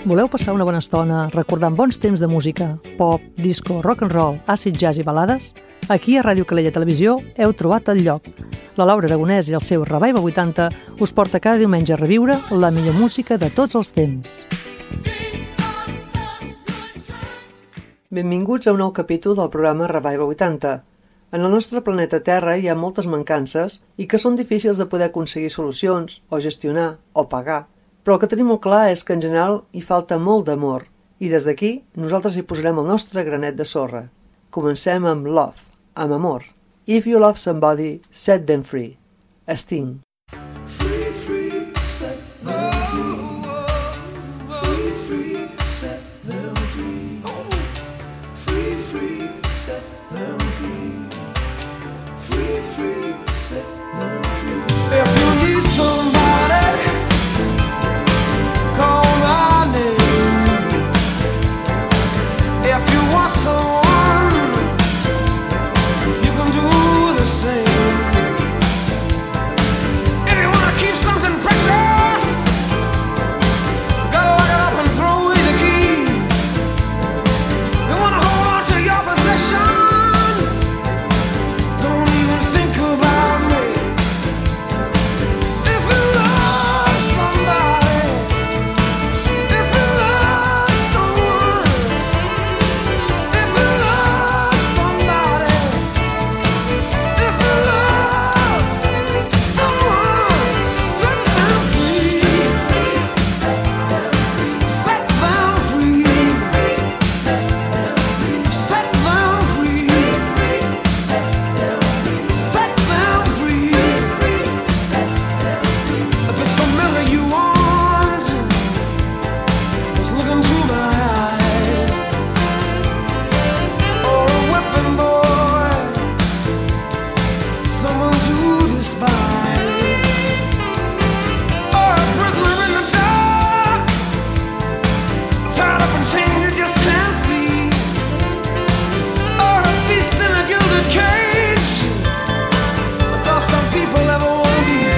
Voleu passar una bona estona recordant bons temps de música, pop, disco, rock and roll, acid jazz i balades? Aquí a Ràdio Calella Televisió heu trobat el lloc. La Laura Aragonès i el seu Revival 80 us porta cada diumenge a reviure la millor música de tots els temps. Benvinguts a un nou capítol del programa Revival 80. En el nostre planeta Terra hi ha moltes mancances i que són difícils de poder aconseguir solucions, o gestionar, o pagar. Però el que tenim molt clar és que en general hi falta molt d'amor i des d'aquí nosaltres hi posarem el nostre granet de sorra. Comencem amb Love, amb amor. If you love somebody, set them free. Sting. Free, free, set them free. Free, free, set them free. Free, free, set them free. Free, free, set them free. If you need somebody, call my name. If you want someone, you can do the same. If you want to keep something precious, gotta lock it up and throw away the key. You want to hold on to your possession, don't even think about me. If you love somebody, if you love someone, if you love somebody, if you love someone, set them free. Set them free. Set them free. Set them free. Set them free. If it's a mirror you want, just look into my eyes. Or a whipping boy, someone to despise. Or a prisoner in the dark, tied up in chains you just can't see. Or a beast in a gilded cage, that's all some people ever want to be.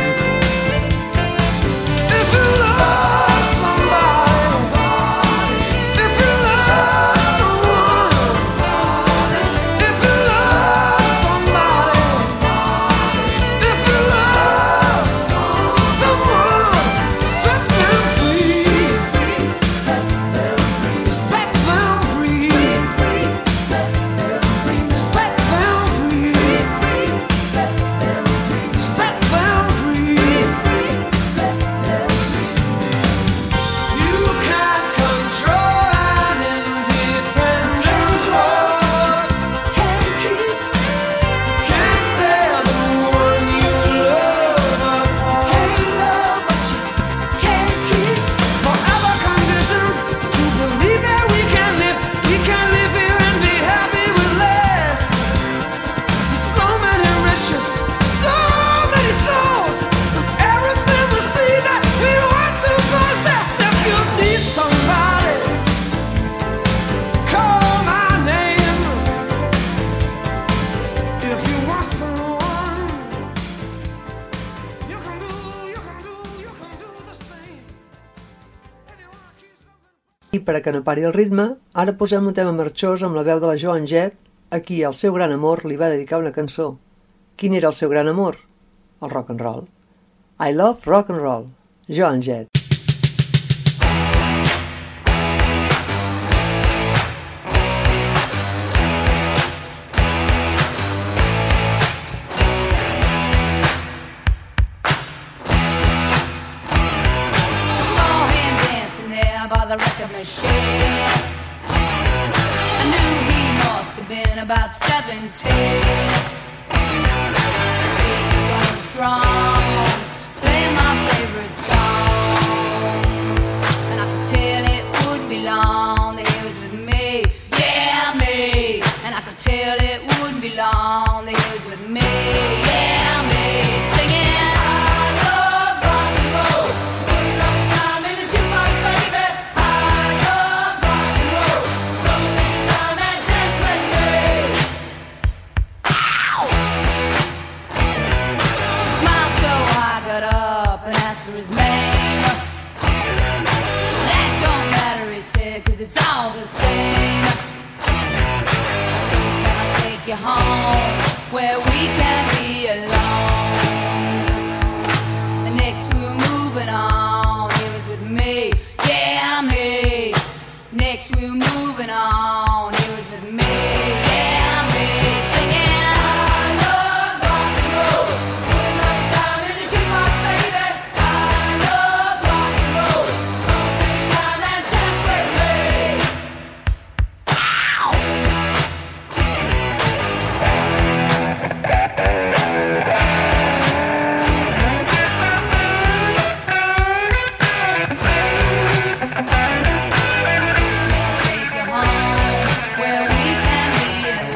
If you love somebody, if you love someone, if you love somebody, if you love someone, set them free. Set them free. Set them free. Set them free. Set them free. Set them free. Set them free. Set them free. You can't control an independent heart. Can't keep, can't tell the one you love. Can't love what you can't keep. Forever conditioned to believe that we can live here and be happy with less. So many riches, so many souls, everything we see that we want to possess. If you need somebody, call my name. If you want someone, you can do the same. If you want to keep something. I per a que no pari el ritme, ara posem un tema marxós amb la veu de la Joan Jett, a qui el seu gran amor li va dedicar una cançó. Quin era el seu gran amor? El rock and roll. I love rock and roll. Joan Jett. I saw him dancing there by the record machine. I knew he must have been about 17. He was going strong, playing my favorite song, and I could tell it wouldn't be long that he was with me, yeah me. And I could tell it wouldn't be long that he was with me, yeah me. Singing. I love rock and roll. Spend enough time in the jukebox, baby. I love rock and roll. So come and take your time and dance with me. Ow! Smiled so I got up and asked for his name. That don't matter it, 'cause it's all the same. So can I take you home where we can be alone? The next we're moving on, here is with me, yeah, me. Next we're moving on, here is with me, yeah, me. Singing, I love rock and roll. Put another time in the jukebox, baby. I love rock and roll. So take time and dance with me. Ow! Take you home where we can be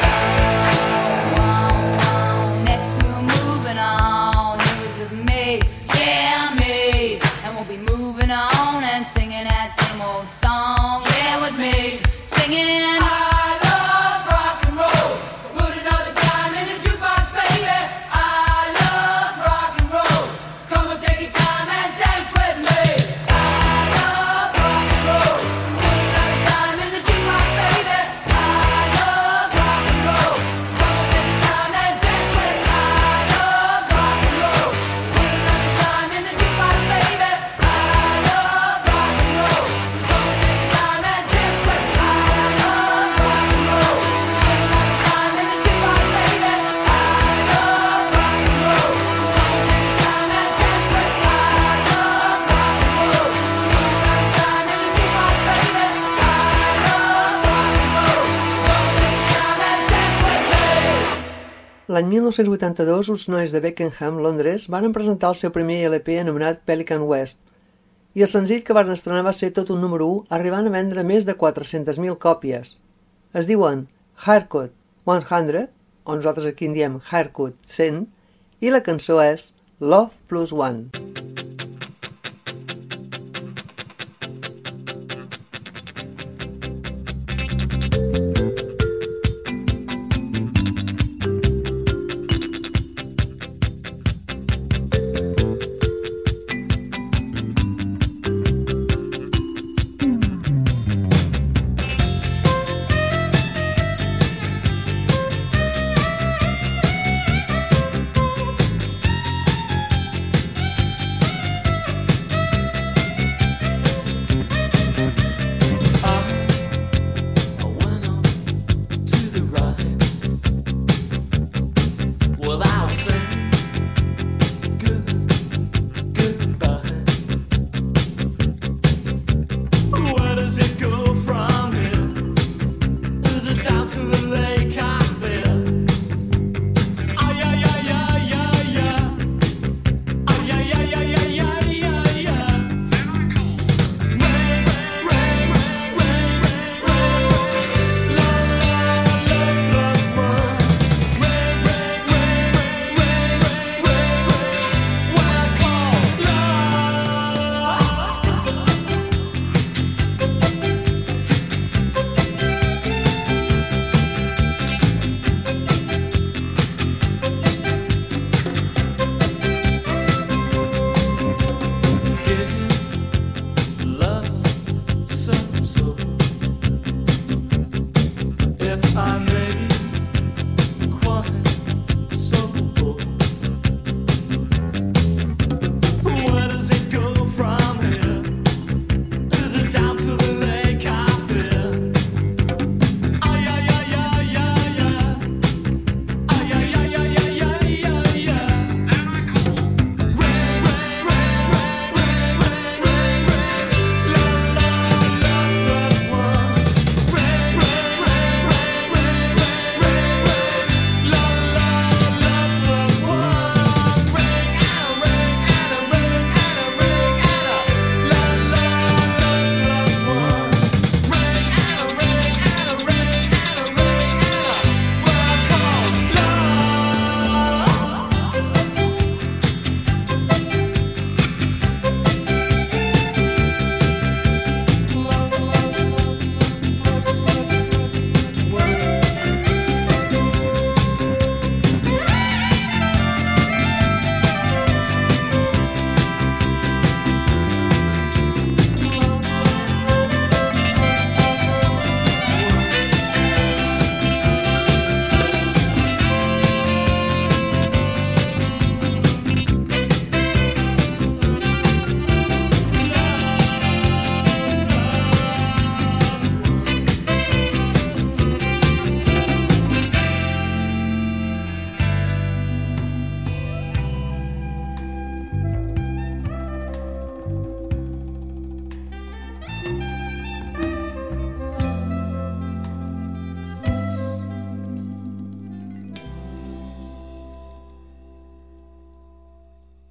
alone. Next we're moving on, here is with me, yeah, me. And we'll be moving on and singing that same old song, yeah, with me. Singing, I love rock and roll. So put another dime in the jukebox, baby. I love rock and roll. So come and take your time and dance with me. I love rock and roll. So put another dime in the jukebox, baby. I love rock and roll. So come and take your time and dance with me. I love rock and roll. So put another dime in the jukebox, baby. I love rock and roll. So come and take your time and dance with me. I love rock and roll. So put another dime in the jukebox, baby. I love rock and roll. So come and take your time and dance with me. I love rock and roll. So put another dime in the jukebox, baby. I love rock and roll. So come and take your time and dance with me. L'any 1982, uns nois de Beckenham, Londres, van presentar el seu primer LP anomenat Pelican West, i el senzill que van estrenar va ser tot un número 1, arribant a vendre més de 400.000 còpies. Es diuen Haircut 100, o nosaltres aquí en diem Haircut 100, i la cançó és Love Plus One.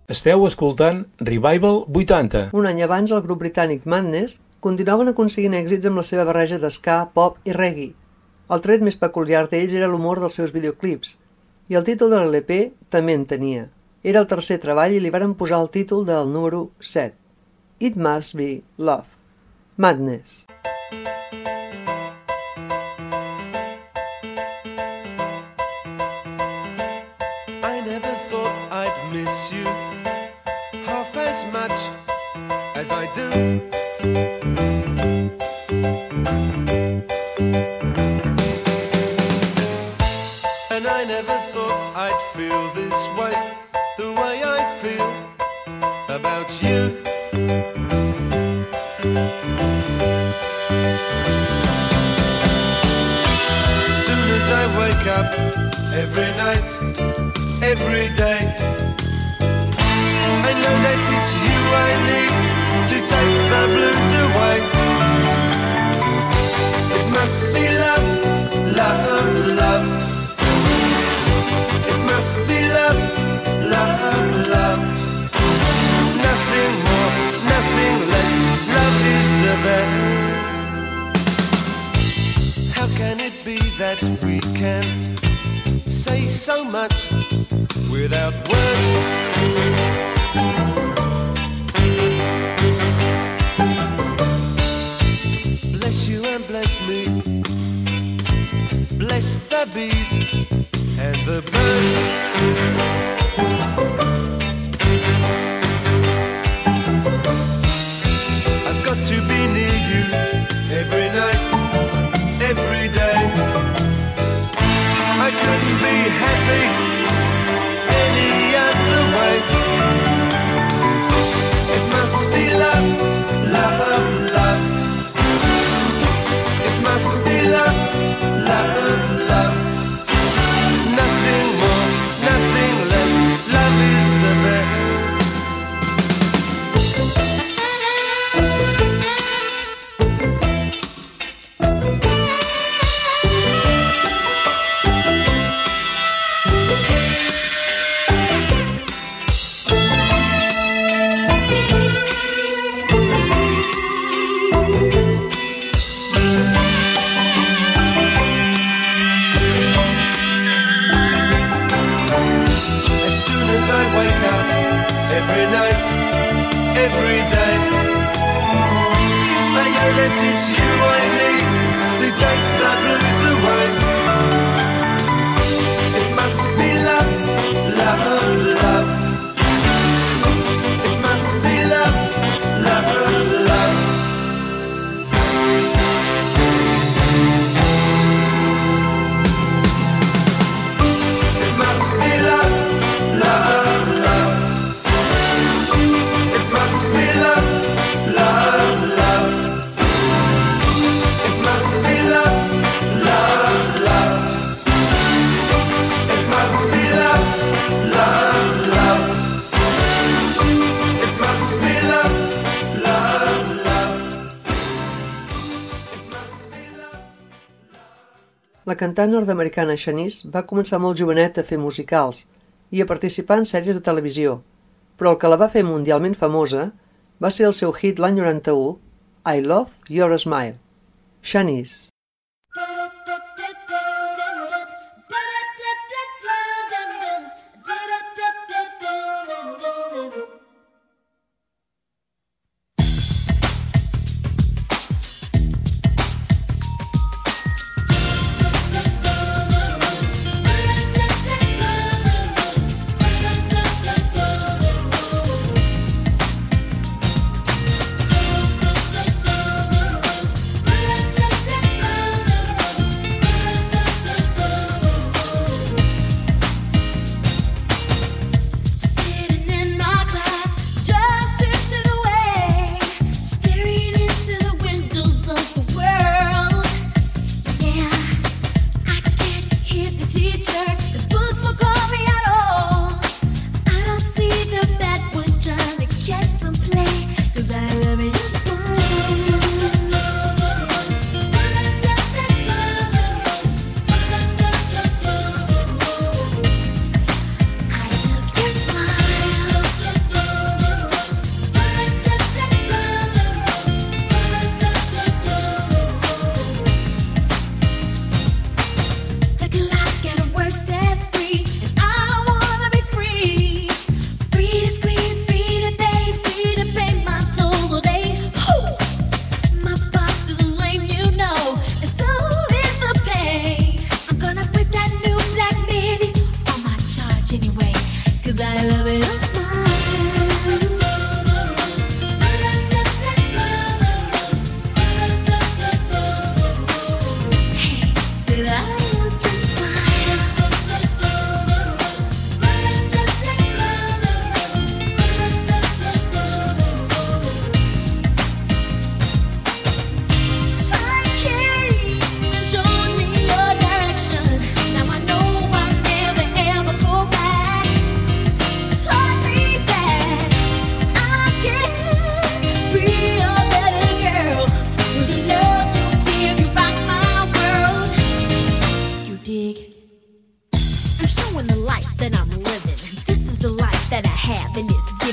Esteu escoltant Revival 80. Un any abans, el grup britànic Madness continuaven aconseguint èxits amb la seva barreja d'ska, pop i reggae. El tret més peculiar d'ells era l'humor dels seus videoclips, i el títol de l'LP també en tenia. Era el tercer treball i li varen posar el títol del número 7. It Must Be Love. Madness. I never thought I'd miss you half as much as I do. And I never thought I'd feel this way, the way I feel about you. As soon as I wake up, every night, every day, I know that it's you I need to take the blues away. It must be love, love, love. It must be love, love, love. Nothing more, nothing less. Love is the best. How can it be that we can say so much without words? Bless you and bless me. Bless the bees and the birds. I've got to be near you every night, every day. I couldn't be happy any other way. It must be love, love, love. It must be love, love, love. Nothing more, nothing less. Love is the best. Every night, every day, I know that it's you I need to take the blues away. It must be love, love, love. It must be love, love, love. It must be love, love, love. It must be love, love, love. It must be love, love, love. It must be love, love, love. It must be love, love, love. It must be love. La cantant nord-americana Shanice va començar molt jovenet a fer musicals i a participar en sèries de televisió, però el que la va fer mundialment famosa va ser el seu hit l'any 91, I Love Your Smile. Shanice. Da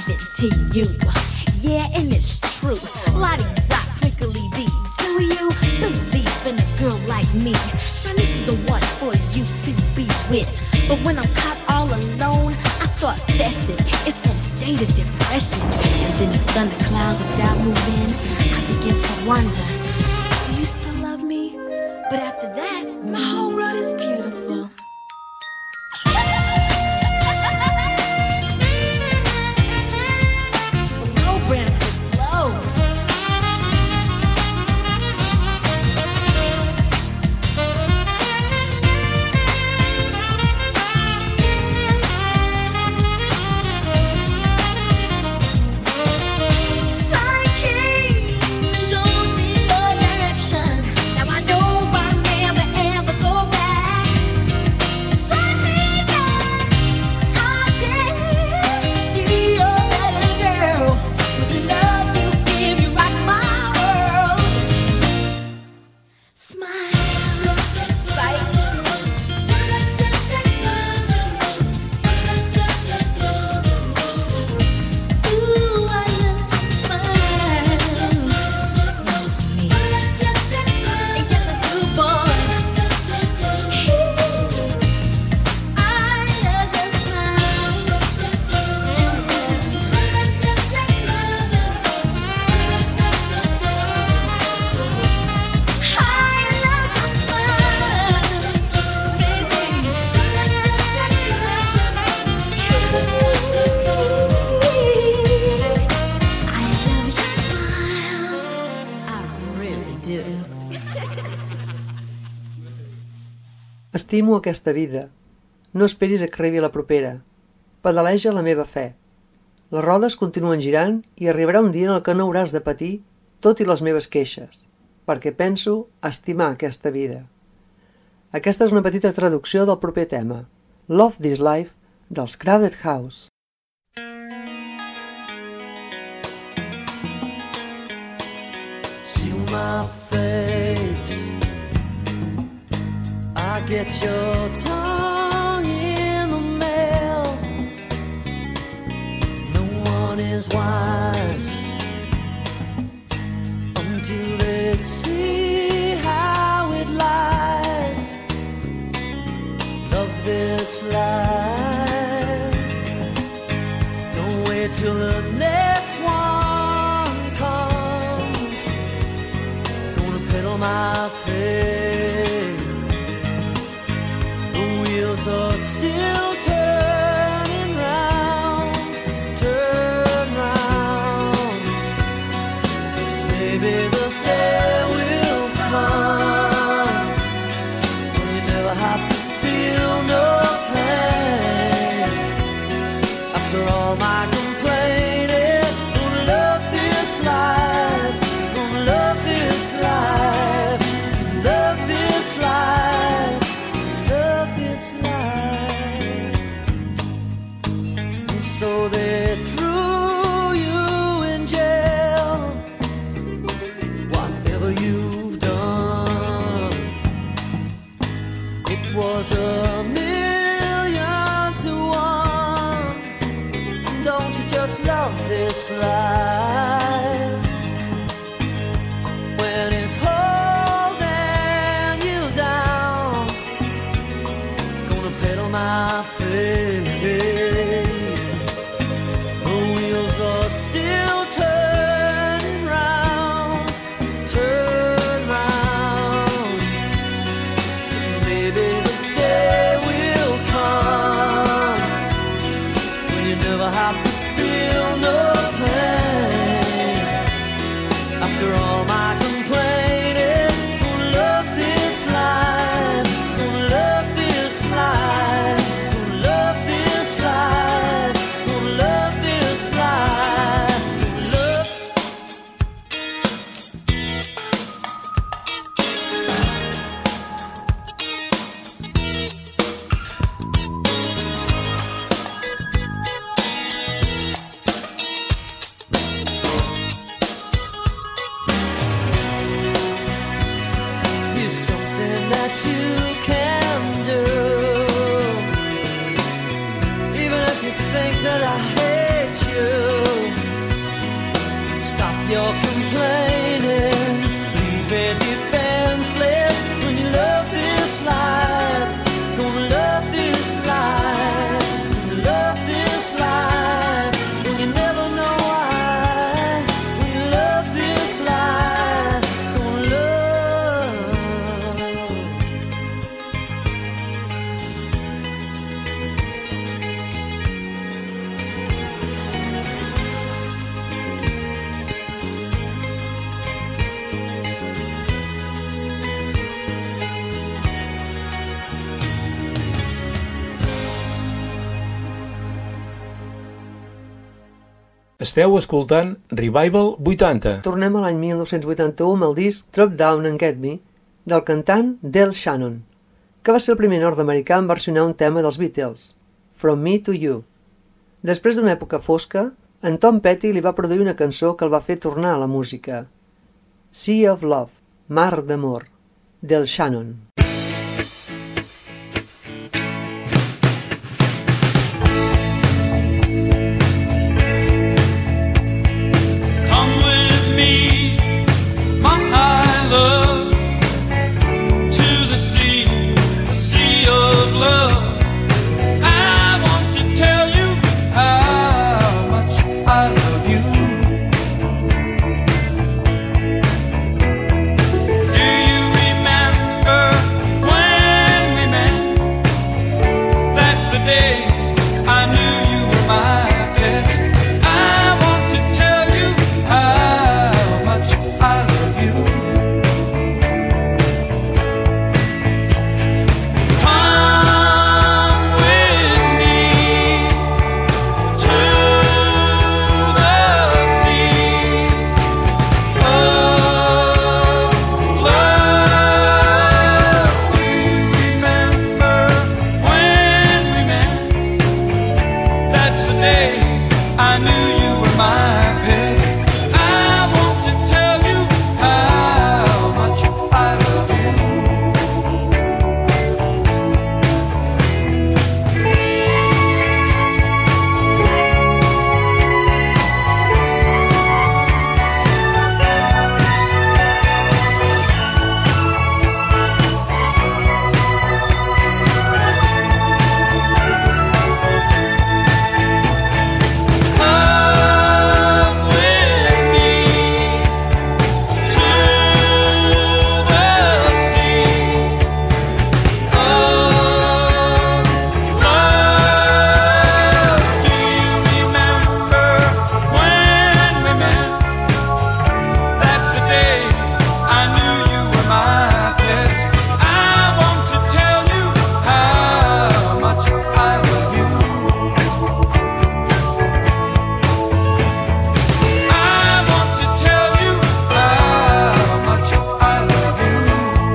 give it to you. Yeah, and it's true. Lottie-dot, twinkly-dee. Do you believe in a girl like me? Shanice is the one for you to be with. But when I'm caught all alone, I start fessing. It's from state of depression. And then the thunderclouds of doubt move in. I begin to wonder, do you still love me? But after that, my whole world is beautiful. Blow, Branford, blow. Estimo aquesta vida. No esperis a que arribi la propera. Pedaleja la meva fe. Les rodes continuen girant i arribarà un dia en el que no hauràs de patir tot i les meves queixes, perquè penso estimar aquesta vida. Aquesta és una petita traducció del proper tema, Love This Life, dels Crowded House. See my face, I get your tongue in the mail. No one is wise until they see how it lies. Love this life, don't wait till the next one comes. Gonna pedal my faith, the wheels are still turning round, turn round. Maybe the day will come when you never have to feel no pain. After all my complaining, gonna love this life, gonna love this life, love this life, love this life. And so they threw you in jail, whatever you've done. It was 1,000,000 to 1. Don't you just love this life when it's holding you down? Gonna pedal my faith, the wheels are still turning round, turn round. So maybe the day will come when you never have to feel no pain. After all my complaining, gonna love this life, gonna love this life, gonna love this life, gonna love this life, gonna love. you're complaining. Leave me defenseless when you love this life. Gonna love this life. Love this life. When you never know why. When you love this life. Gonna love. Esteu escoltant Revival 80. Tornem a l'any 1981 amb el disc Drop Down and Get Me del cantant Del Shannon, que va ser el primer nord-americà en versionar un tema dels Beatles, From Me to You. Després d'una època fosca, en Tom Petty li va produir una cançó que el va fer tornar a la música. Sea of Love, Mar d'Amor, Del Shannon. Come with me, my love, to the sea of love. I want to tell you how much I love you. Do you remember when we met? That's the day I knew you were my pet. I want to tell you how much I love you. Come with me to the sea of love. Do you remember when we met? That's the day I knew you were my pet. I want to tell you how much I love you. Come with me to the sea of love. Do you remember when we met? That's the day I knew you were my pet. I want to tell you how much I love you. I want to tell you how much I love you.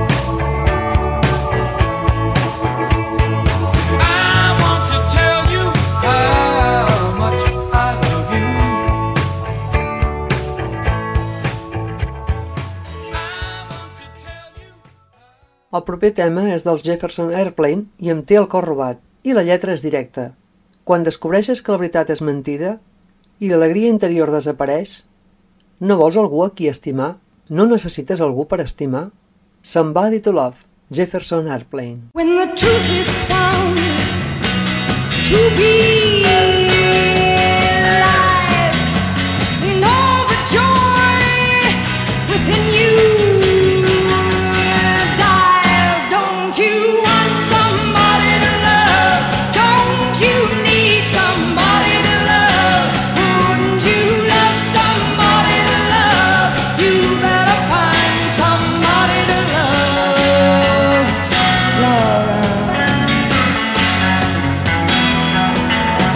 I want to tell you how much I love you. I want to tell you. El proper tema és dels Jefferson Airplane i em té el cor robat, i la lletra és directa. Quan descobreixes que la veritat és mentida i l'alegria interior desapareix, no vols algú a qui estimar? No necessites algú per estimar? Somebody to Love, Jefferson Airplane. When the truth is found to be lies, and all the joy within you dies. Don't you want somebody to love? Don't you need somebody to love? Wouldn't you love somebody to love? You better find somebody to love, Laura.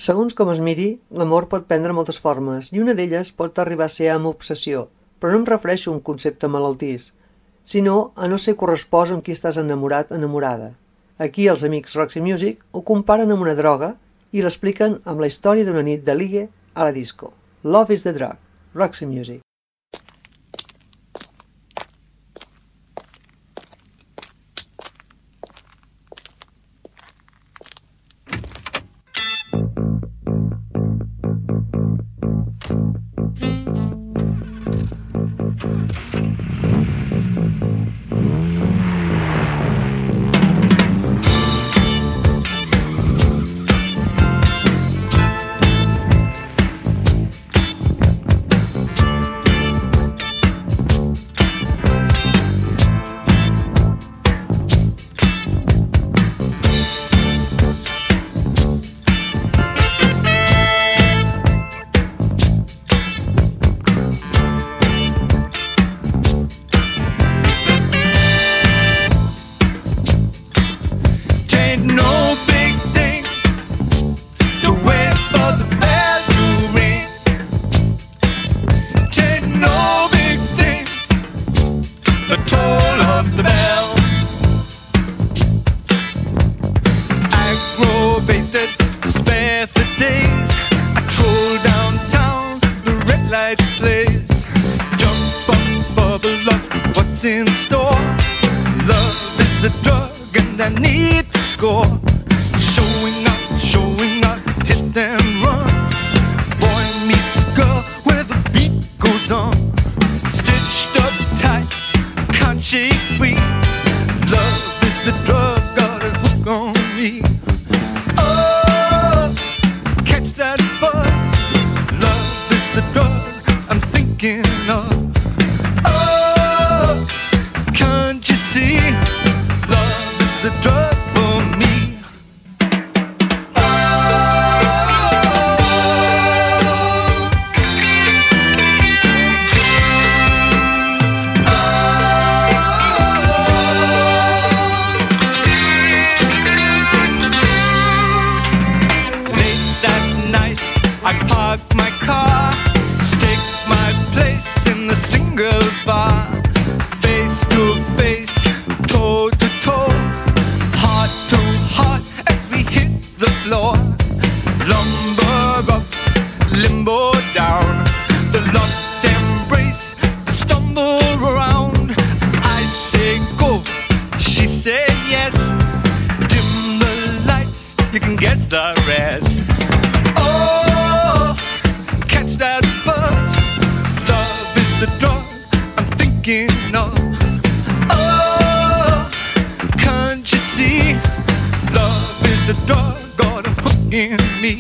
Segons com es miri, l'amor pot prendre moltes formes i una d'elles pot arribar a ser amb obsessió, però no em refereixo a un concepte malaltís, sinó a no ser correspost amb qui estàs enamorat, enamorada. Aquí els amics Roxy Music ho comparen amb una droga i l'expliquen amb la història d'una nit de ligue a la disco. Love is the drug. Roxy Music. In store, love is the drug, and I need to score. Showing up, hit and run. Boy meets girl where the beat goes on. Stitched up tight, can't shake free. Love is the drug, got a hook on me. Oh, catch that buzz. Love is the drug I'm thinking of. Can't you see? Love is the drug for me. Late that night, I park my car, stake my place in the singles bar. Face to face, toe to toe, heart to heart as we hit the floor. Lumber up, limbo down, the locked embrace, the stumble around. I say go, she say yes. Dim the lights, you can guess the rest. Oh, catch that buzz. Love is the drug I'm thinking of. Oh, can't you see? Love is a drug, got a hook in me.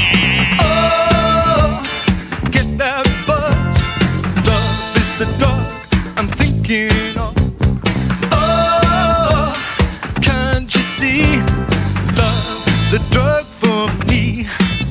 Oh, get that buzz. Love is the drug I'm thinking of. Oh, can't you see? Love, the drug for me.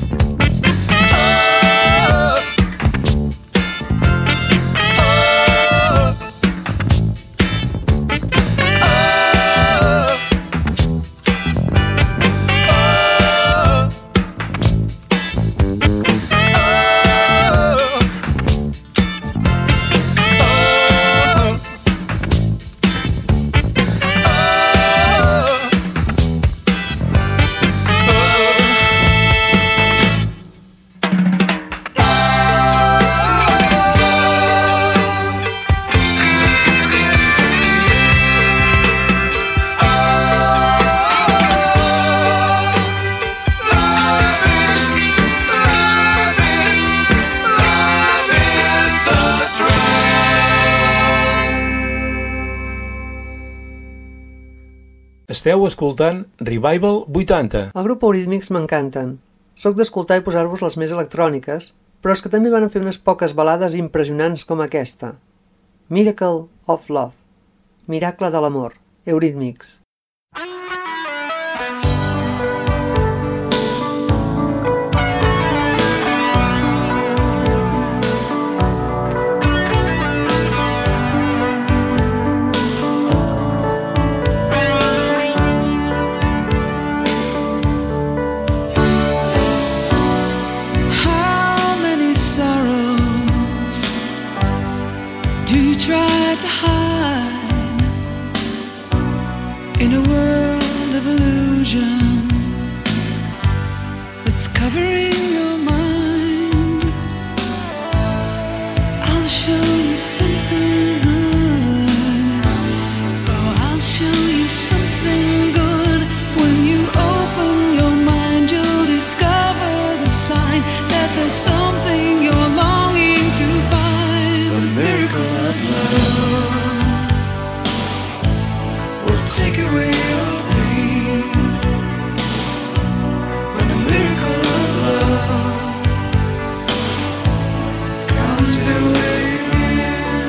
Esteu escoltant Revival 80. El grup Eurythmics m'encanten. Soc d'escoltar i posar-vos les més electròniques, però és que també van fer unes poques balades impressionants com aquesta. Miracle of Love. Miracle de l'amor. Eurythmics. conquering your mind. I'll show you something good. Oh, I'll show you something good. When you open your mind, you'll discover the sign that there's something you're longing to find. The miracle of love will take away your pain. When the miracle of love comes your way again.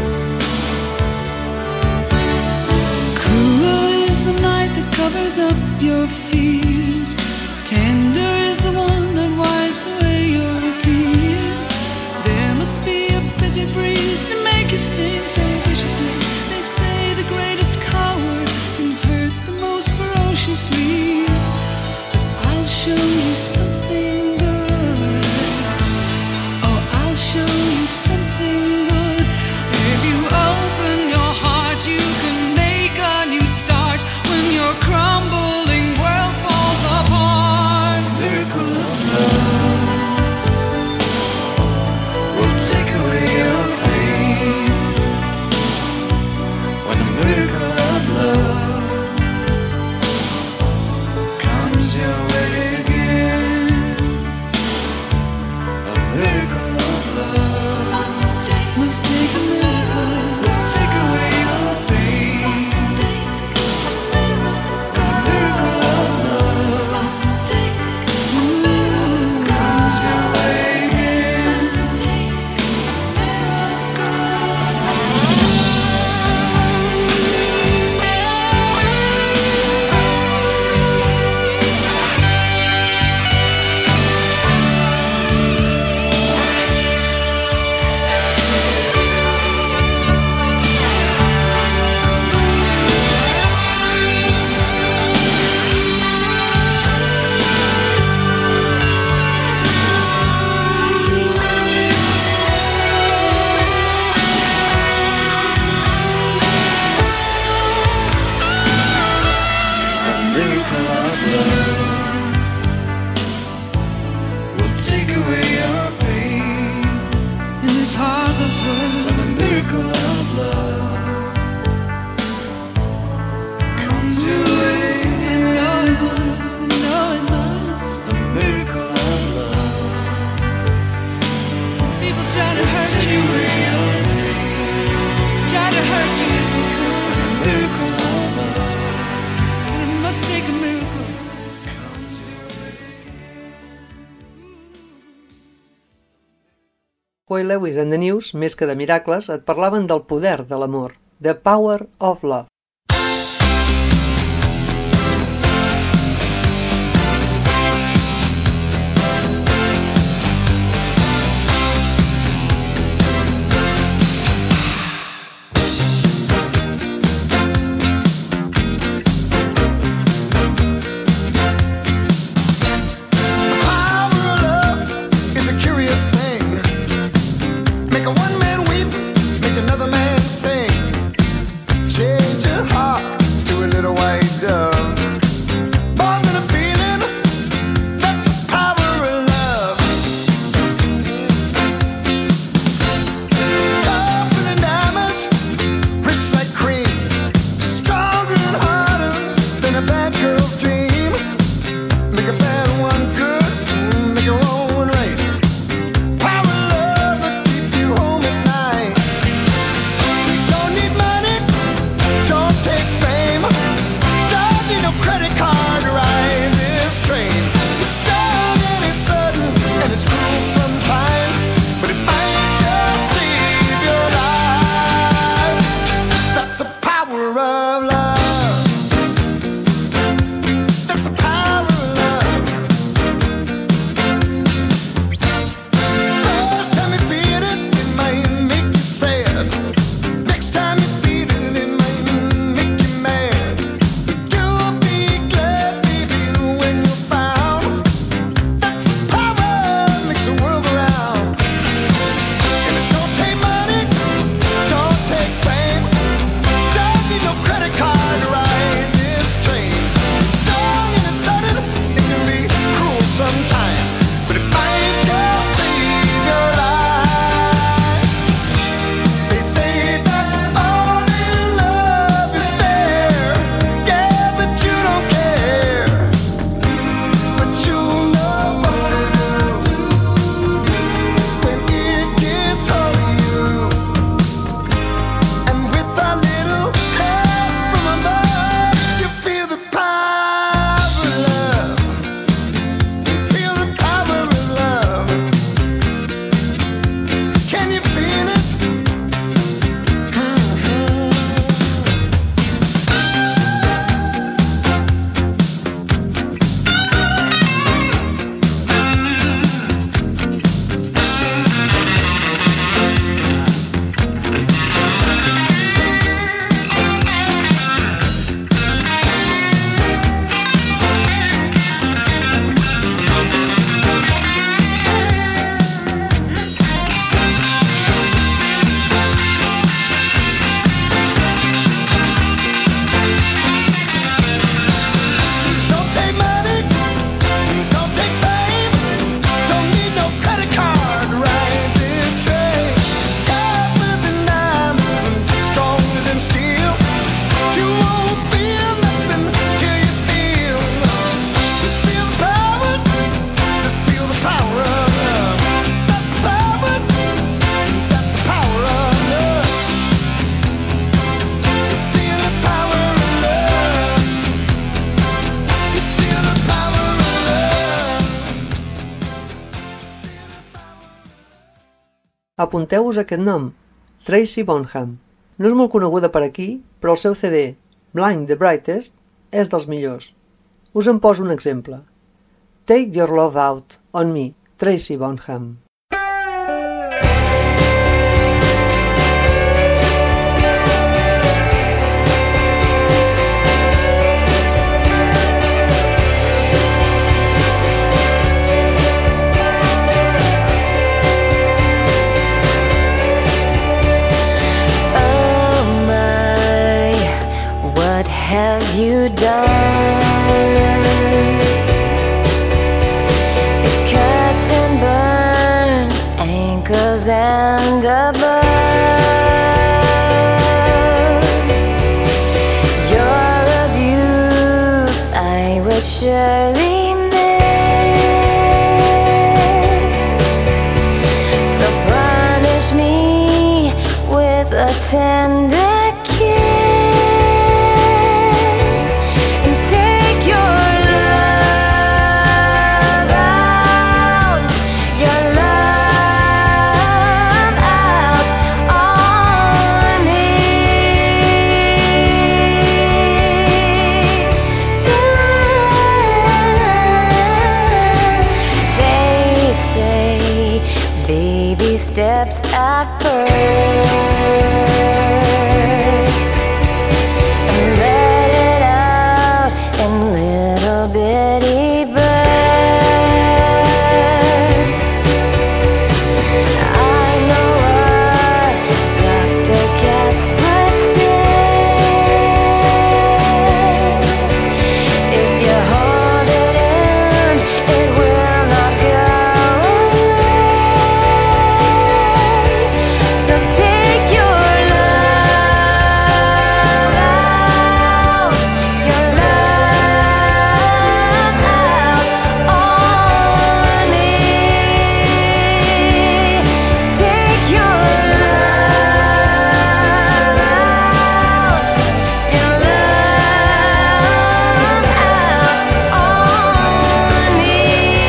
Cruel is the night that covers up your fears. Tender is the one that wipes away your tears. There must be a bitter breeze to make you sting so viciously. They say the greatest coward can hurt the most ferociously. I'll show you something good. Oh, I'll show you something good. If you open your heart, you can make a new start. When your crumbling world falls apart, miracle of love will take away your pain. When the miracle of love comes your way again. A miracle of love must take a miracle. Will take away your pain. A miracle of love must take a miracle. Comes your way again. Must take a miracle of love will take away your pain. In this heartless world, when the miracle of love comes your way, and know it must, and know it must. The miracle of love. People try to hurt you, try to hurt you if they could. When the miracle of love, and it must take a miracle. Comes your way. Huey Lewis and the News, més que de miracles, et parlaven del poder de l'amor, The Power of Love. The power of love is a curious thing. Make a one man weep, make another man sing. Change Apunteu-vos aquest nom, Tracy Bonham. No és molt coneguda per aquí, però el seu CD, Blind the Brightest, és dels millors. Us en poso un exemple. Take Your Love Out on Me, Tracy Bonham. Have you done? It cuts and burns ankles and above. Your abuse I would surely miss. So punish me with a tender steps at first and let it out in little bitty bursts. I know what Dr. Katz would say. If you hold it in, it will not go. Take your love out, your love out on me. Take your love out, your love out on me.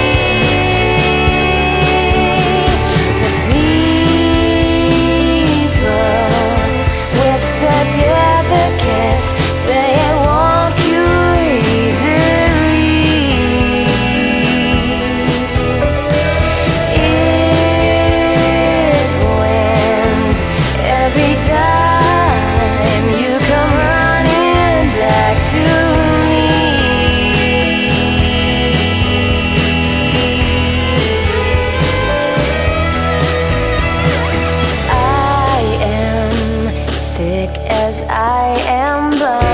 With certificates say it won't cure easily. It wins every time you come running back to me. I am thick as I am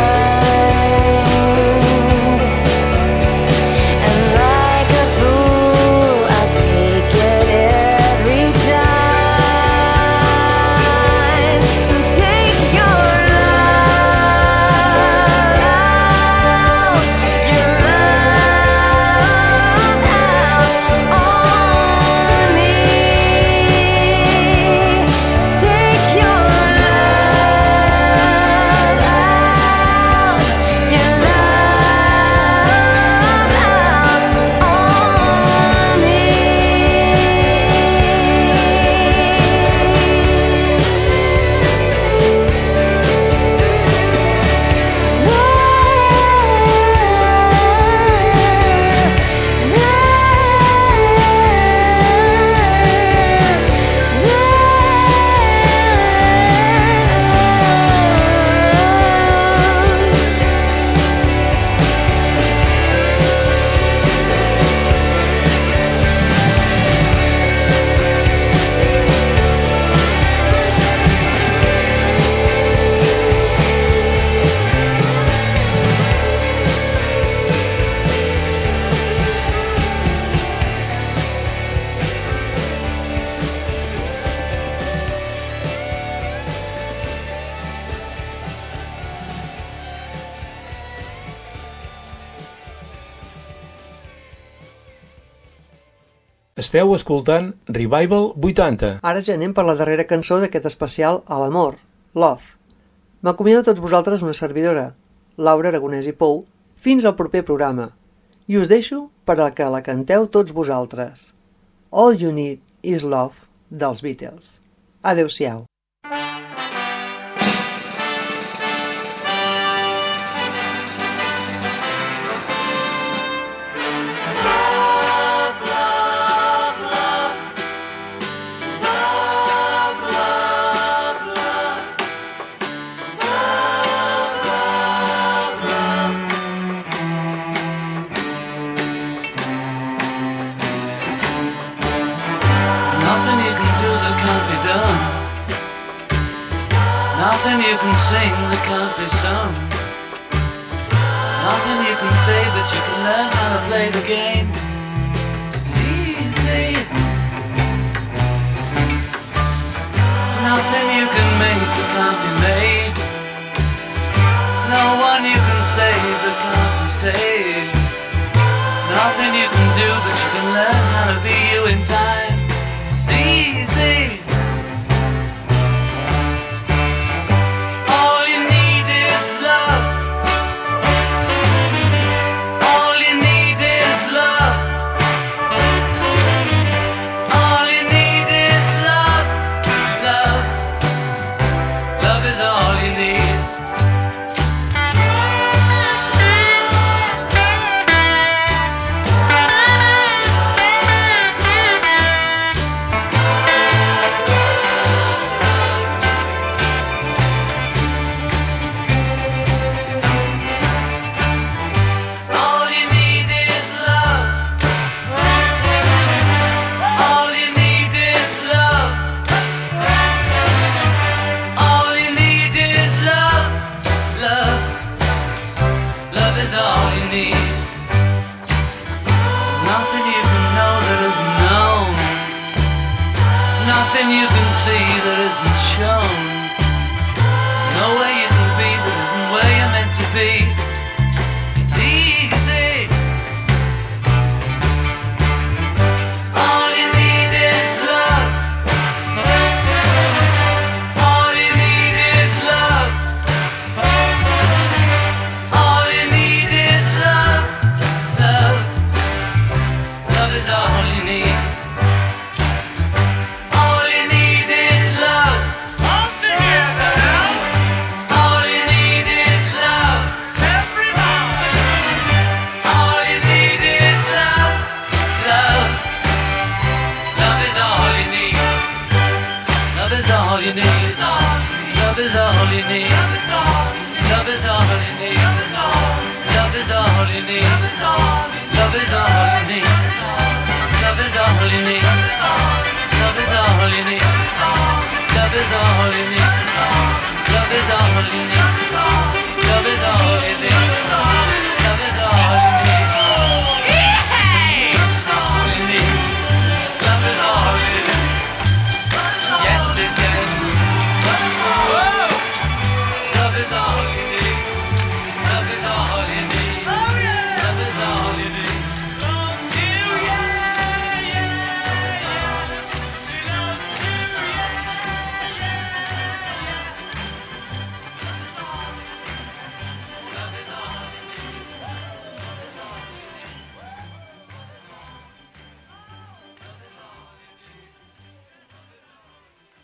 blind, and like a fool I take it every time. Take your love out, your love out on me. Take your Esteu escoltant Revival 80. Ara ja anem per la darrera cançó d'aquest especial a l'amor, Love. M'acomiado a tots vosaltres una servidora, Laura Aragonès i Pou, fins al proper programa. I us deixo per a que la canteu tots vosaltres. All You Need Is Love, dels Beatles. Adéu-siau. Nothing you can do that can't be done. Nothing you can sing that can't be sung. Nothing you can say, but you can learn how to play the game. It's easy. Nothing you can make that can't be made. No one you can save that can't be saved. Nothing you can do, but you can learn how to be you in time. Easy. All you need is love. All you need is love. All you need is love. Love. Love is all you need. All you need is love. All you need is love. All you need is love. Love. Love is all you need. Nothing you can know that isn't known. Nothing you can see that isn't shown. There's no way you can be that isn't where you're meant to be. It's easy. All you need is love. All you need is love. All you need is love. Love. Love is all you need. All you need is love. All together now. All you need is love. Everybody. All you need is love. Love. Love is all you need. Love is all you need. Love is all you need. Love is all you need. Love is all you need. Love is all you need. Love is all you need. Love is all you need. Love is all you need. Love is all you need. Love is all you need. Love is all you need. All you need. Love is all you need. Yes, it can. Whoa. Love is all you need.